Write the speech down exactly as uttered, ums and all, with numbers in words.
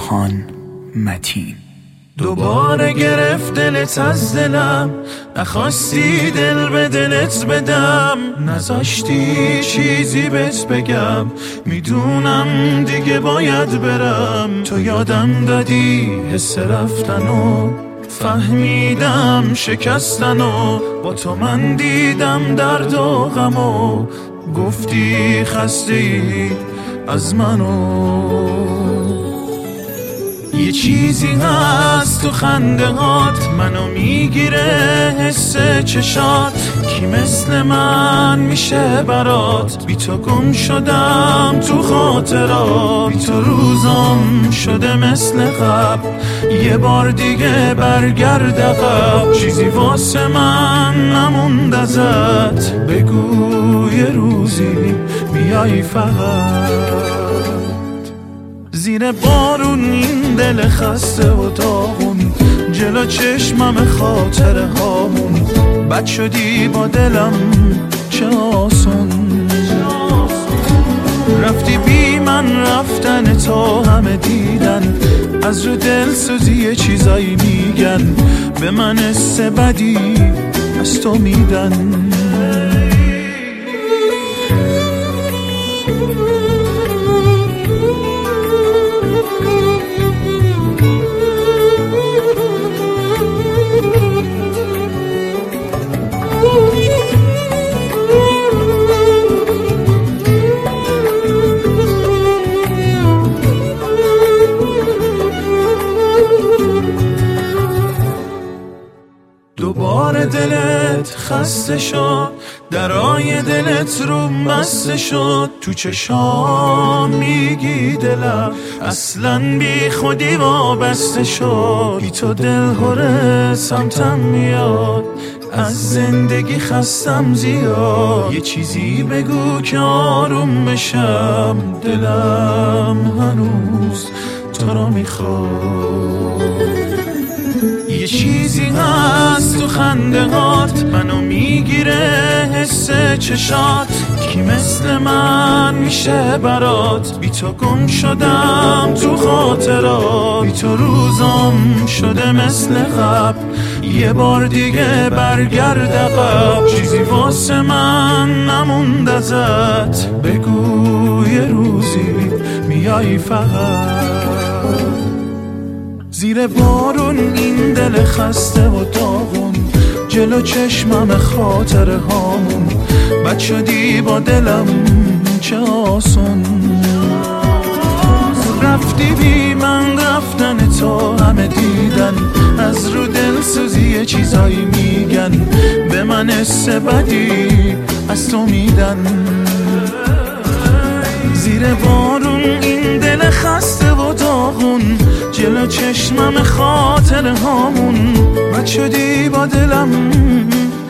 روحان متین. دوباره گرفت دلت از دلم، نخواستی دل به دلت بدم، نذاشتی چیزی بهت بگم، میدونم دیگه باید برم. تو یادم دادی حس رفتنو، فهمیدم شکستنو، با تو من دیدم درد و غمو، گفتی خسته‌ای از منو. یه چیزی هست تو خنده هات، منو میگیره حس چشات، کی مثل من میشه برات؟ بی تو گم شدم تو خاطرات، بی تو روزم شده مثل قبل، یه بار دیگه برگرد عقب. چیزی واسه من نموند ازت، بگو یه روزی بیای فقط. زیر بارون این دل خسته و داغون، جلو چشمم خاطره هامون، بد شدی با دلم چه آسون. رفتی بی من رفتن تا همه دیدن، از رو دل سوزی یه چیزایی میگن، به من حس بدی از تو میدن. دوباره دلت خسته شد، درای دلت رو بسته شد، تو چشام میگی دلم اصلا بی خودی وابسته شد. بی تو دل هره سمتم میاد، از زندگی خستم زیاد، یه چیزی بگو که آروم بشم، دلم هنوز تو رو میخواد. یه چیزی هست تو خنده هات، منو میگیره حس چشات، کی مثل من میشه برات؟ بی تو گم شدم تو خاطرات، بی تو روزم شده مثل قبل، یه بار دیگه برگرد عقب. چیزی واسه من نموند ازت، بگو یه روزی میای فقط. زیر بارون این دل خسته و داغون، جلو چشمم خاطره هامون، بد شدی با دلم چه آسون. رفتی بی من رفتن تا همه دیدن، از رو دل سوزی یه چیزایی میگن، به من حس بدی از تو میدن. زیر بارون این دل خسته و داغون، جلو چشمم خاطره هامون، بد شدی با دلم